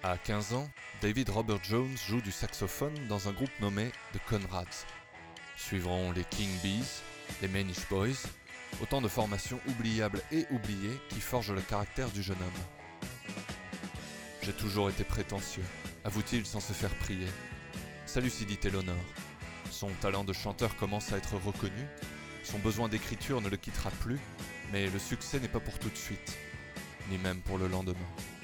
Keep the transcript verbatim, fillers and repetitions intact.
À quinze ans, David Robert Jones joue du saxophone dans un groupe nommé The Conrads. Suivront les King Bees, les Manish Boys, autant de formations oubliables et oubliées qui forgent le caractère du jeune homme. J'ai toujours été prétentieux, avoue-t-il sans se faire prier. Sa lucidité l'honore. Son talent de chanteur commence à être reconnu, son besoin d'écriture ne le quittera plus, mais le succès n'est pas pour tout de suite, ni même pour le lendemain.